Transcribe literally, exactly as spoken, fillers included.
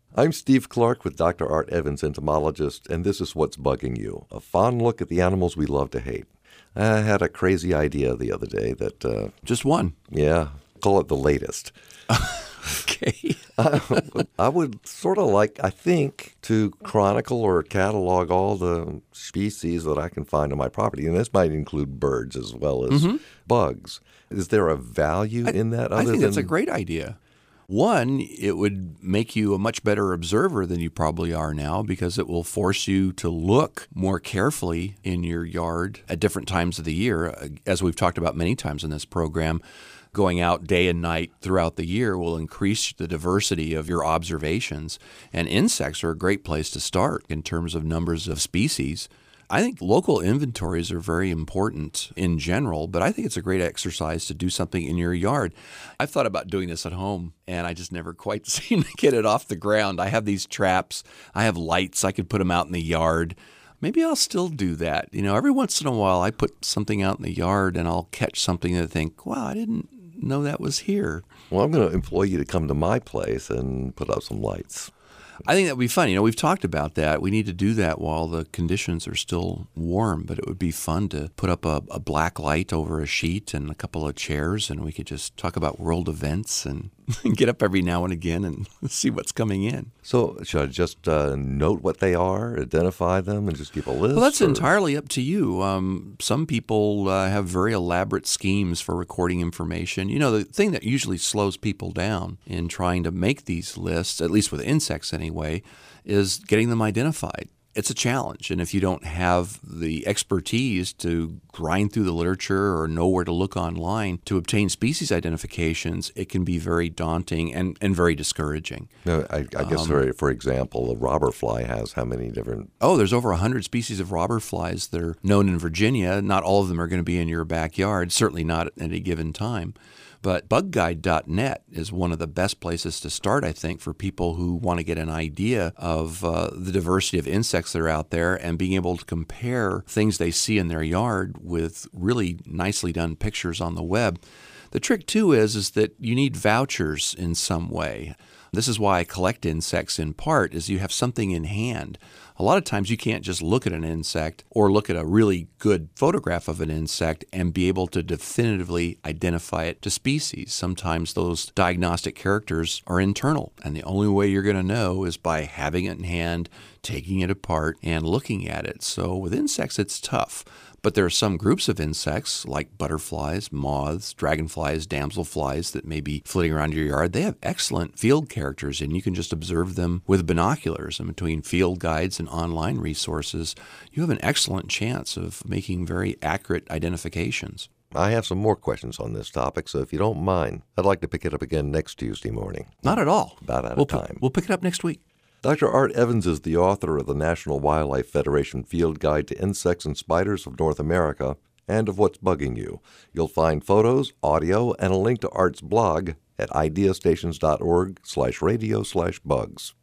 I'm Steve Clark with Doctor Art Evans, entomologist, and this is What's Bugging You, a fond look at the animals we love to hate. I had a crazy idea the other day that... Uh, Just one? Yeah, call it the latest. Okay. I, I would sort of like, I think, to chronicle or catalog all the species that I can find on my property. And this might include birds as well as mm-hmm. bugs. Is there a value I, in that? Other I think than... that's a great idea. One, it would make you a much better observer than you probably are now because it will force you to look more carefully in your yard at different times of the year. As we've talked about many times in this program, going out day and night throughout the year will increase the diversity of your observations. And insects are a great place to start in terms of numbers of species. I think local inventories are very important in general, but I think it's a great exercise to do something in your yard. I've thought about doing this at home, and I just never quite seem to get it off the ground. I have these traps. I have lights. I could put them out in the yard. Maybe I'll still do that. You know, every once in a while I put something out in the yard, and I'll catch something and think, wow, I didn't know that was here. Well, I'm going to employ you to come to my place and put up some lights. I think that would be fun. You know, we've talked about that. We need to do that while the conditions are still warm, but it would be fun to put up a, a black light over a sheet and a couple of chairs, and we could just talk about world events and get up every now and again and see what's coming in. So should I just uh, note what they are, identify them, and just keep a list? Well, that's or? entirely up to you. Um, some people uh, have very elaborate schemes for recording information. You know, the thing that usually slows people down in trying to make these lists, at least with insects anyway, is getting them identified. It's a challenge, and if you don't have the expertise to grind through the literature or know where to look online to obtain species identifications, it can be very daunting and, and very discouraging. No, I, I guess, um, for, for example, a robber fly has how many different... Oh, there's over one hundred species of robber flies that are known in Virginia. Not all of them are going to be in your backyard, certainly not at any given time. But bug guide dot net is one of the best places to start, I think, for people who want to get an idea of uh, the diversity of insects that are out there and being able to compare things they see in their yard with really nicely done pictures on the web. The trick, too, is, is that you need vouchers in some way. This is why I collect insects in part, is you have something in hand. A lot of times you can't just look at an insect or look at a really good photograph of an insect and be able to definitively identify it to species. Sometimes those diagnostic characters are internal, and the only way you're going to know is by having it in hand, taking it apart, and looking at it. So with insects, it's tough. But there are some groups of insects like butterflies, moths, dragonflies, damselflies that may be flitting around your yard. They have excellent field characters, and you can just observe them with binoculars. And between field guides and online resources, you have an excellent chance of making very accurate identifications. I have some more questions on this topic, so if you don't mind, I'd like to pick it up again next Tuesday morning. Not at all. About out we'll of time. P- we'll pick it up next week. Doctor Art Evans is the author of the National Wildlife Federation Field Guide to Insects and Spiders of North America and of What's Bugging You. You'll find photos, audio, and a link to Art's blog at ideastations.org slash radio slash bugs.